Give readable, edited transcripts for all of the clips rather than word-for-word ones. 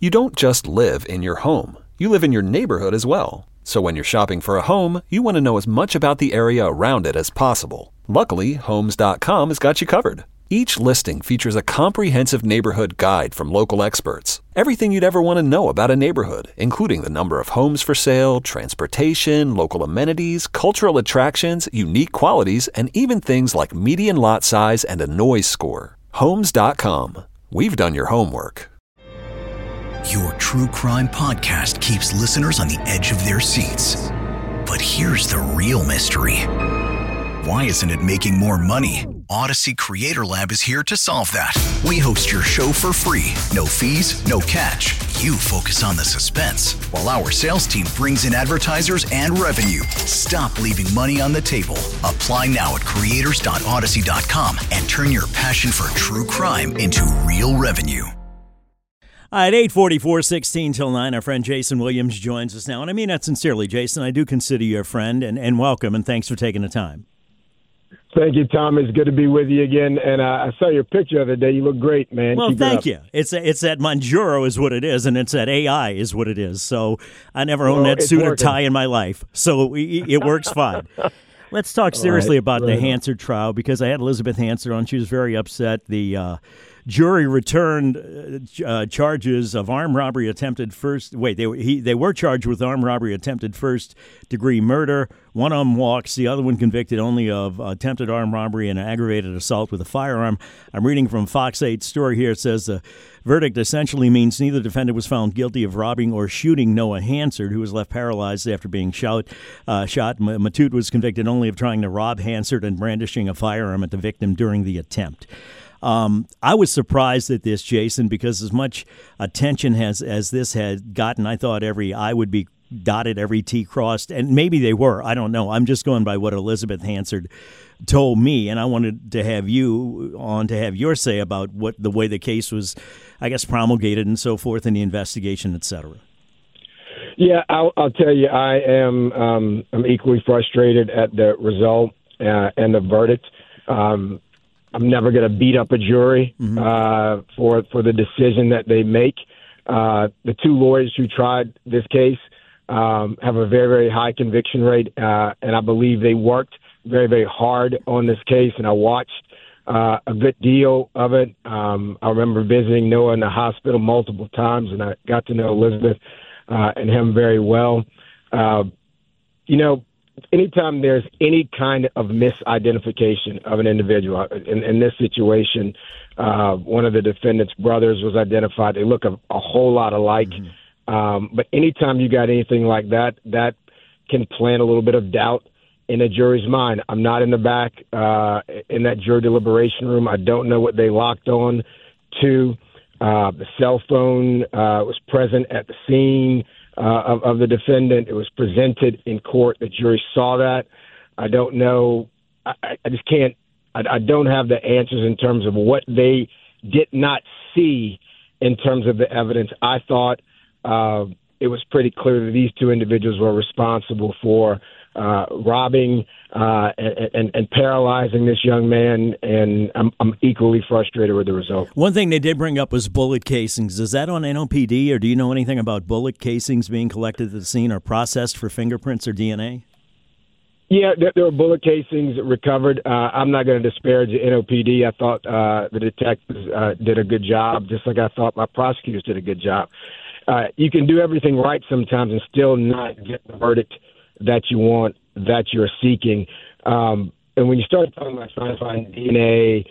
You don't just live in your home. You live in your neighborhood as well. So when you're shopping for a home, you want to know as much about the area around it as possible. Luckily, Homes.com has got you covered. Each listing features a comprehensive neighborhood guide from local experts. Everything you'd ever want to know about a neighborhood, including the number of homes for sale, transportation, local amenities, cultural attractions, unique qualities, and even things like median lot size and a noise score. Homes.com. We've done your homework. Your true crime podcast keeps listeners on the edge of their seats. But here's the real mystery. Why isn't it making more money? Odyssey Creator Lab is here to solve that. We host your show for free. No fees, no catch. You focus on the suspense, while our sales team brings in advertisers and revenue. Stop leaving money on the table. Apply now at creators.odyssey.com and turn your passion for true crime into real revenue. At 8:44, 16 till 9, our friend Jason Williams joins us now. And I mean that sincerely, Jason. I do consider you a friend, and welcome, and thanks for taking the time. Thank you, Tom. It's good to be with you again. And I saw your picture the other day. You look great, man. Well, Keep thank you. It's that Monjuro is what it is, and it's that AI is what it is. So I never owned that suit or tie in my life. So it works fine. Let's talk seriously about the Hansard trial, because I had Elizabeth Hansard on. She was very upset. The jury returned charges of armed robbery attempted first. Wait, they were charged with armed robbery attempted first-degree murder. One of them walks. The other one convicted only of attempted armed robbery and aggravated assault with a firearm. I'm reading from Fox 8's story here. It says the verdict essentially means neither defendant was found guilty of robbing or shooting Noah Hansard, who was left paralyzed after being shot. Matute was convicted only of trying to rob Hansard and brandishing a firearm at the victim during the attempt. I was surprised at this, Jason, because as much attention as this had gotten, I thought every I would be dotted, every T crossed, and maybe they were. I don't know. I'm just going by what Elizabeth Hansard told me, and I wanted to have you on to have your say about what the way the case was, I guess, promulgated and so forth, and the investigation, et cetera. Yeah, I'll tell you, I am I'm equally frustrated at the result and the verdict. I'm never going to beat up a jury for the decision that they make. The two lawyers who tried this case have a very, very high conviction rate, and I believe they worked very, very hard on this case, and I watched a good deal of it. I remember visiting Noah in the hospital multiple times, and I got to know Elizabeth and him very well. Anytime there's any kind of misidentification of an individual, in this situation, one of the defendant's brothers was identified. They look a whole lot alike. But anytime you got anything like that, that can plant a little bit of doubt in a jury's mind. I'm not in the back in that jury deliberation room. I don't know what they locked on to. The cell phone was present at the scene of the defendant. It was presented in court. The jury saw that. I don't know. I just can't. I don't have the answers in terms of what they did not see in terms of the evidence. I thought it was pretty clear that these two individuals were responsible for robbing and paralyzing this young man, and I'm equally frustrated with the result. One thing they did bring up was bullet casings. Is that on NOPD, or do you know anything about bullet casings being collected at the scene or processed for fingerprints or DNA? Yeah, there were bullet casings recovered. I'm not going to disparage the NOPD. I thought the detectives did a good job, just like I thought my prosecutors did a good job. You can do everything right sometimes and still not get the verdict that you want, that you're seeking. And when you start talking about trying to find DNA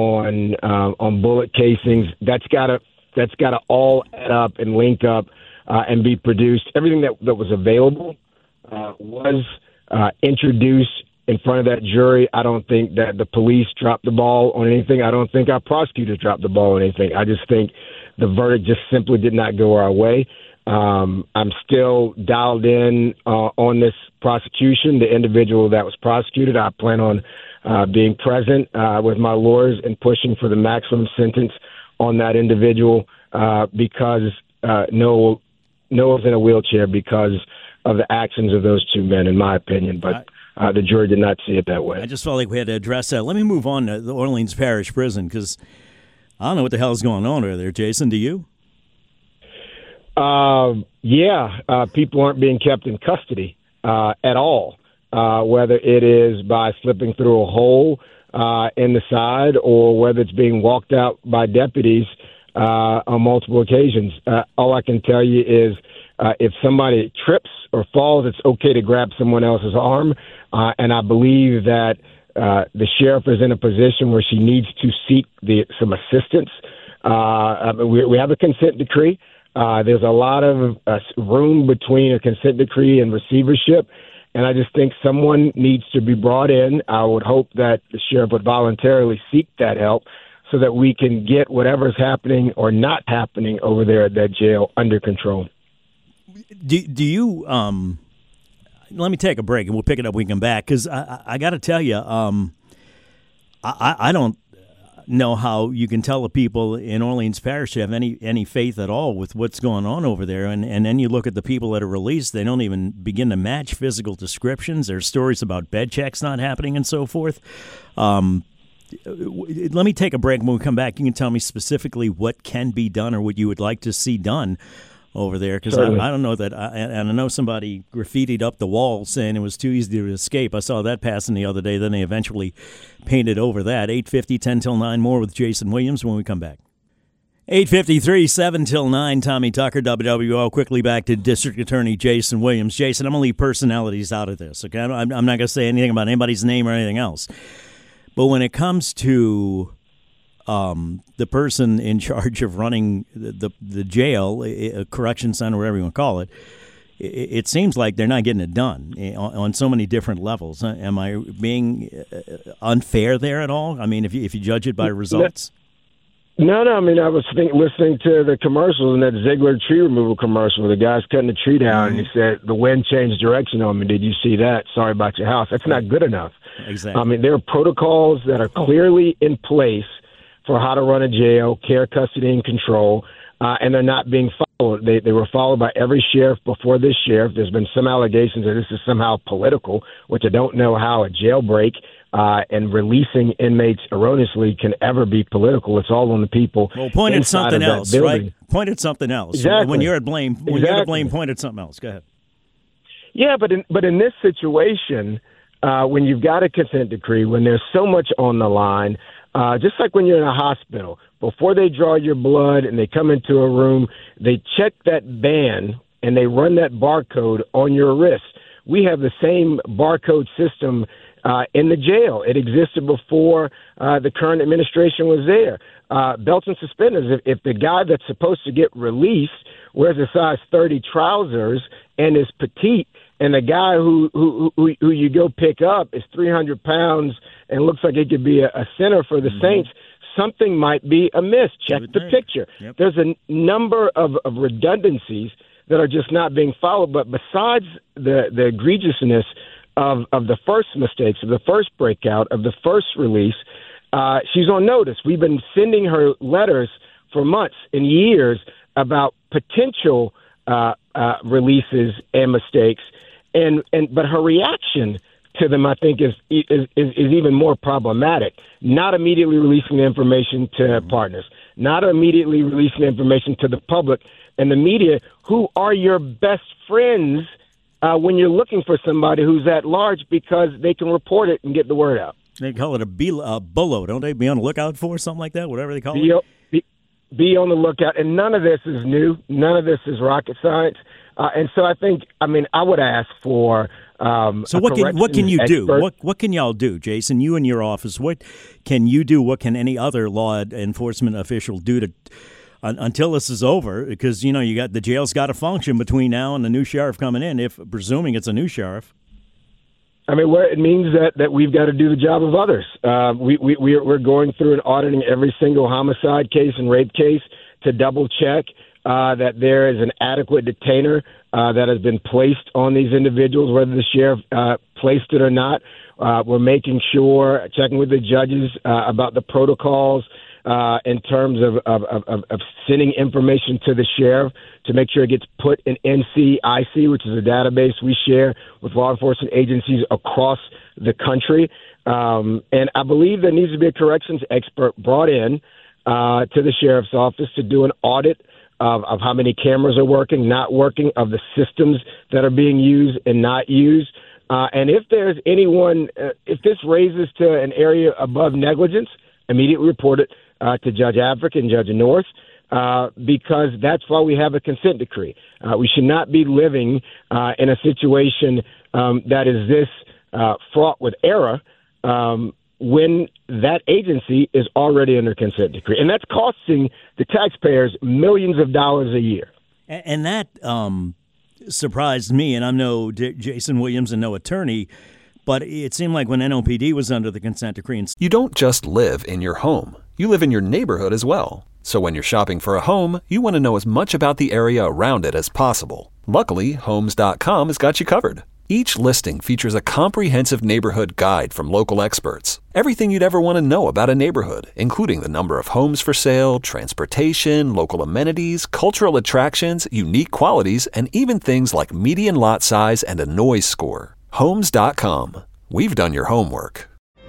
on bullet casings, that's got to all add up and link up and be produced. Everything that was available was introduced in front of that jury. I don't think that the police dropped the ball on anything. I don't think our prosecutors dropped the ball on anything. I just think the verdict just simply did not go our way. I'm still dialed in on this prosecution. The individual that was prosecuted, I plan on being present with my lawyers and pushing for the maximum sentence on that individual because Noah's in a wheelchair because of the actions of those two men, in my opinion. But the jury did not see it that way. I just felt like we had to address that. Let me move on to the Orleans Parish Prison, because I don't know what the hell is going on over there, Jason. Do you? People aren't being kept in custody at all, whether it is by slipping through a hole in the side or whether it's being walked out by deputies on multiple occasions. All I can tell you is if somebody trips or falls, it's okay to grab someone else's arm, and I believe that the sheriff is in a position where she needs to seek some assistance. We have a consent decree. There's a lot of room between a consent decree and receivership, and I just think someone needs to be brought in. I would hope that the sheriff would voluntarily seek that help so that we can get whatever's happening or not happening over there at that jail under control. Do you let me take a break and we'll pick it up when we come back, because I got to tell you, I don't know how you can tell the people in Orleans Parish to have any faith at all with what's going on over there. And then you look at the people that are released, they don't even begin to match physical descriptions. There's stories about bed checks not happening and so forth. Let me take a break. When we come back, you can tell me specifically what can be done or what you would like to see done over there, because I don't know that, and I know somebody graffitied up the wall saying it was too easy to escape. I saw that passing the other day. Then they eventually painted over that. 8:50, 10 till 9, more with Jason Williams when we come back. 8:53, 7 till 9, Tommy Tucker, WWO. Quickly back to District Attorney Jason Williams. Jason, I'm going to leave personalities out of this, okay? I'm not going to say anything about anybody's name or anything else. But when it comes to the person in charge of running the jail, a correction center, whatever you want to call it, it seems like they're not getting it done on so many different levels. Am I being unfair there at all? I mean, if you judge it by results? No. I mean, I was listening to the commercials and that Ziegler tree removal commercial where the guy's cutting the tree down and he said, the wind changed direction on me. Did you see that? Sorry about your house. That's not good enough. Exactly. I mean, there are protocols that are clearly in place for how to run a jail, care, custody, and control, and they're not being followed. They were followed by every sheriff before this sheriff. There's been some allegations that this is somehow political, which I don't know how a jailbreak and releasing inmates erroneously can ever be political. It's all on the people. Well, point at something else, right? Point at something else. Exactly. When you're at blame, you're to blame, point at something else. Go ahead. Yeah, but in this situation, when you've got a consent decree, when there's so much on the line, just like when you're in a hospital, before they draw your blood and they come into a room, they check that band and they run that barcode on your wrist. We have the same barcode system in the jail. It existed before the current administration was there. Belts and suspenders. If the guy that's supposed to get released wears a size 30 trousers and is petite, and the guy who you go pick up is 300 pounds and looks like he could be a center for the Saints, something might be amiss. Check the picture. Yep. There's a number of redundancies that are just not being followed. But besides the egregiousness of the first mistakes, of the first breakout, of the first release, she's on notice. We've been sending her letters for months and years about potential releases and mistakes. But her reaction to them, I think, is even more problematic. Not immediately releasing the information to partners, not immediately releasing the information to the public and the media, who are your best friends when you're looking for somebody who's at large, because they can report it and get the word out. They call it a BOLO, don't they? Be on the lookout for something like that, whatever they call it. Be on the lookout. And none of this is new. None of this is rocket science. And so I would ask for so what can you do? What can y'all do, Jason? You and your office, what can you do? What can any other law enforcement official do to until this is over? Because you got the jail's got to function between now and the new sheriff coming in, if presuming it's a new sheriff. I mean, it means that we've got to do the job of others. We're going through and auditing every single homicide case and rape case to double check that there is an adequate detainer that has been placed on these individuals, whether the sheriff placed it or not. We're making sure, checking with the judges about the protocols in terms of sending information to the sheriff to make sure it gets put in NCIC, which is a database we share with law enforcement agencies across the country. And I believe there needs to be a corrections expert brought in to the sheriff's office to do an audit of how many cameras are working, not working, of the systems that are being used and not used. And if there's anyone, if this raises to an area above negligence, immediately report it to Judge Advocate and Judge North, because that's why we have a consent decree. We should not be living in a situation that is this fraught with error when that agency is already under consent decree. And that's costing the taxpayers millions of dollars a year. And that surprised me, and I'm no Jason Williams and no attorney, but it seemed like when NOPD was under the consent decree. You don't just live in your home. You live in your neighborhood as well. So when you're shopping for a home, you want to know as much about the area around it as possible. Luckily, Homes.com has got you covered. Each listing features a comprehensive neighborhood guide from local experts. Everything you'd ever want to know about a neighborhood, including the number of homes for sale, transportation, local amenities, cultural attractions, unique qualities, and even things like median lot size and a noise score. Homes.com. We've done your homework.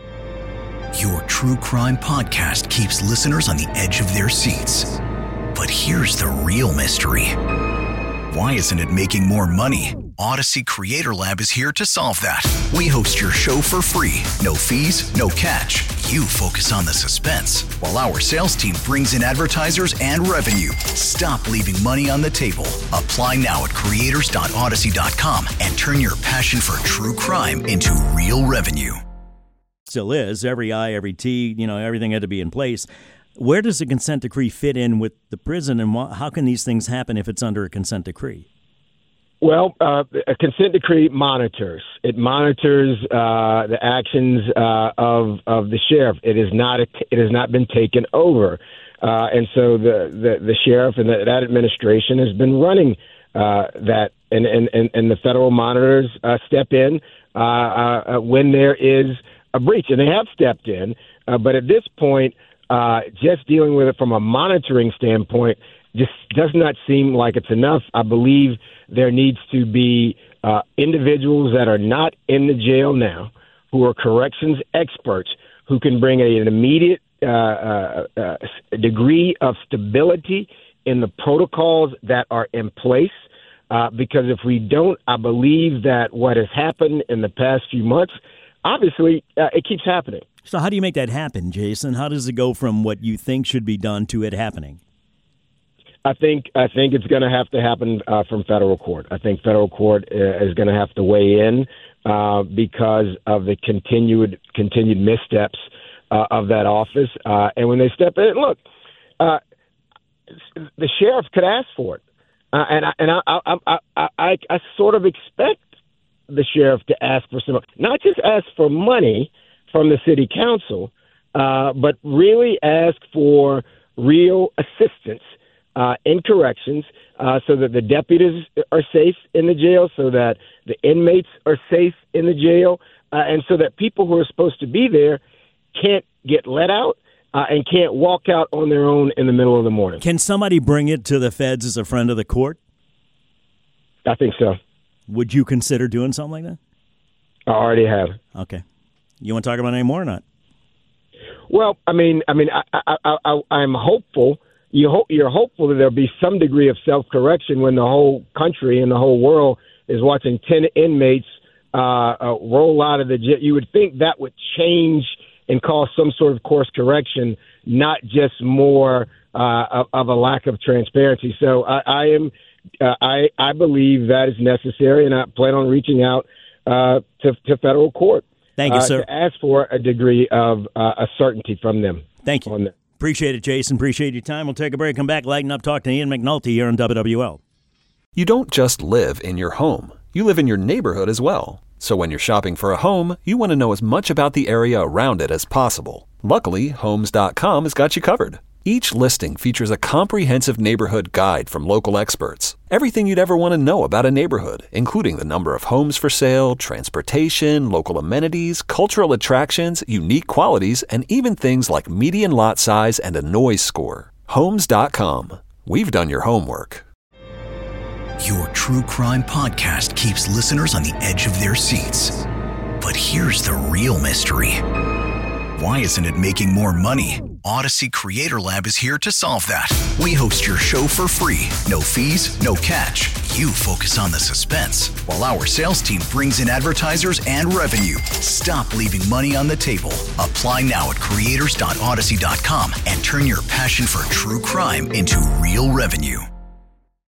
Your true crime podcast keeps listeners on the edge of their seats. But here's the real mystery. Why isn't it making more money? Odyssey Creator Lab is here to solve that. We host your show for free. No fees, no catch. You focus on the suspense, while our sales team brings in advertisers and revenue. Stop leaving money on the table. Apply now at creators.odyssey.com and turn your passion for true crime into real revenue. Still is. Every I, every T, everything had to be in place. Where does the consent decree fit in with the prison, and how can these things happen if it's under a consent decree? Well, a consent decree monitors. It monitors the actions of the sheriff. It has not been taken over, and so the sheriff and that administration has been running that, and the federal monitors step in when there is a breach, and they have stepped in. But at this point, just dealing with it from a monitoring standpoint just does not seem like it's enough. I believe there needs to be individuals that are not in the jail now, who are corrections experts, who can bring an immediate degree of stability in the protocols that are in place. Because if we don't, I believe that what has happened in the past few months, obviously, it keeps happening. So how do you make that happen, Jason? How does it go from what you think should be done to it happening? I think it's going to have to happen from federal court. I think federal court is going to have to weigh in because of the continued missteps of that office. And when they step in, look, the sheriff could ask for it, and I sort of expect the sheriff to ask for some, not just ask for money from the city council, but really ask for real assistance in corrections, so that the deputies are safe in the jail, so that the inmates are safe in the jail, and so that people who are supposed to be there can't get let out and can't walk out on their own in the middle of the morning. Can somebody bring it to the feds as a friend of the court? I think so. Would you consider doing something like that? I already have. Okay. You want to talk about it anymore or not? Well, I'm hopeful. You're hopeful that there'll be some degree of self-correction when the whole country and the whole world is watching 10 inmates roll out of the jail. You would think that would change and cause some sort of course correction, not just more of a lack of transparency. So I believe that is necessary, and I plan on reaching out to federal court. Thank you, sir. To ask for a degree of a certainty from them. Thank you. Appreciate it, Jason. Appreciate your time. We'll take a break. Come back, lighten up, talk to Ian McNulty here on WWL. You don't just live in your home. You live in your neighborhood as well. So when you're shopping for a home, you want to know as much about the area around it as possible. Luckily, Homes.com has got you covered. Each listing features a comprehensive neighborhood guide from local experts. Everything you'd ever want to know about a neighborhood, including the number of homes for sale, transportation, local amenities, cultural attractions, unique qualities, and even things like median lot size and a noise score. Homes.com. We've done your homework. Your true crime podcast keeps listeners on the edge of their seats. But here's the real mystery. Why isn't it making more money? Odyssey Creator Lab is here to solve that. We host your show for free. No fees, no catch. You focus on the suspense, while our sales team brings in advertisers and revenue. Stop leaving money on the table. Apply now at creators.odyssey.com and turn your passion for true crime into real revenue.